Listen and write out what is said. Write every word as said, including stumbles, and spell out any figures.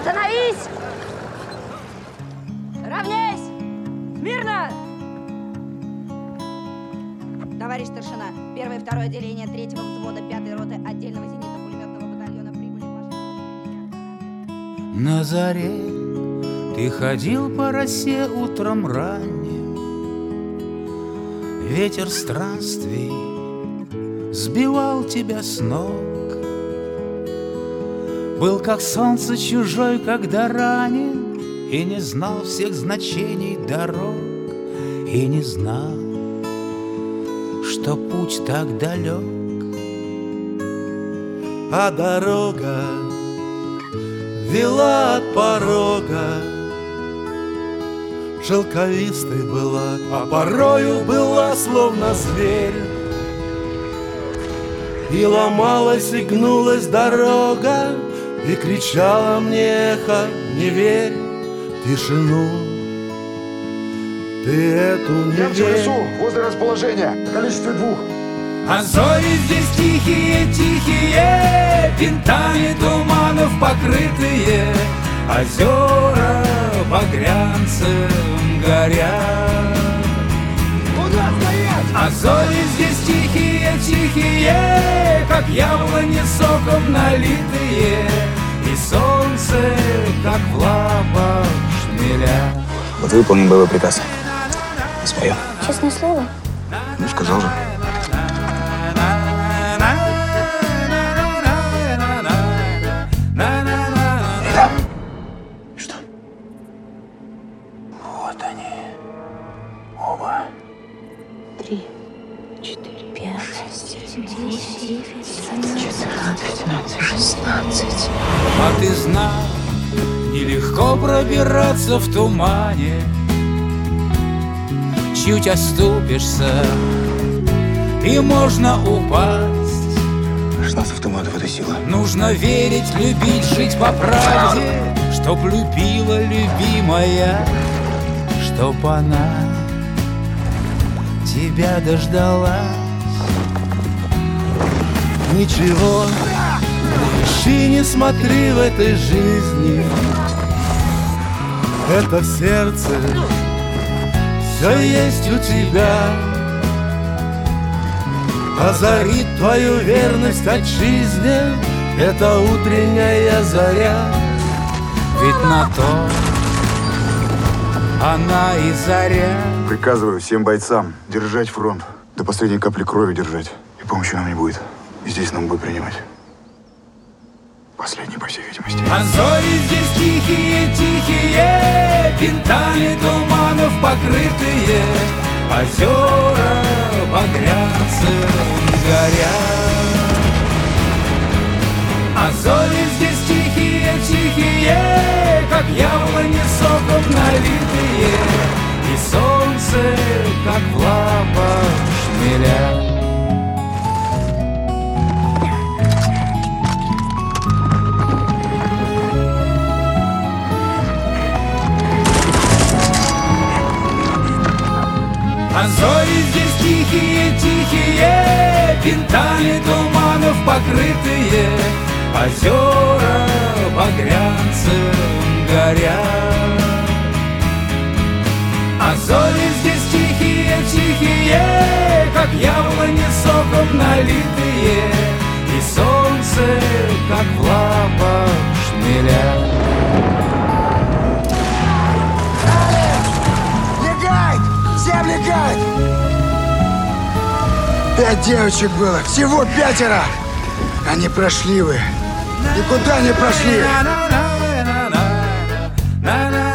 Остановись! Равняйсь! Смирно! Товарищ старшина, первое и второе отделение третьего взвода пятой роты отдельного зенитно-пулеметного батальона прибыли в... На заре ты ходил по росе утром ранним, ветер странствий сбивал тебя с ног. Был как солнце чужой, когда ранен, и не знал всех значений дорог, и не знал, что путь так далек. А дорога вела от порога, шелковистой была, а порою была словно зверь. И ломалась и гнулась дорога, и кричала мне эхо: не верь в тишину, ты эту не Я в верь. лесу, возле расположения, в количестве двух. А зори здесь тихие, тихие, винтами туманов покрытые, озера багрянцем горят. Куда стоять? А зори здесь тихие, тихие, как яблони соком налитые, и солнце, как в лапах шмеля. Вот выполним боевой приказ. Споем. Честное слово? Ну, сказал же. Что? Вот они. Оба. Три, четыре, пять, шесть, семь, восемь, девять, шестнадцать. А ты знал, нелегко пробираться в тумане. Чуть оступишься, и можно упасть. шестнадцать автоматов — это сила. Нужно верить, любить, жить по правде, чтоб любила любимая, чтоб она тебя дождалась. Ничего, ищи, не смотри в этой жизни. Это в сердце все есть у тебя. Озарит твою верность отчизне эта утренняя заря. Ведь на то она и заря. Приказываю всем бойцам держать фронт. До последней капли крови держать. И помощи нам не будет. И здесь нам будут принимать. Последний, по всей видимости. А зори здесь тихие, тихие, винтами туманов покрытые, озера багрянцем горят. А зори здесь тихие, тихие, как яблони соком налитые, и солнце, как в лапах шмеля. А зори здесь тихие, тихие, винтами туманов покрытые, озера багрянцем горят. А зори здесь тихие, тихие, как яблони соком налитые, и солнце, как в лапах шмеля. Всем легать! Пять девочек было, всего пятеро! Они прошли вы, никуда не прошли!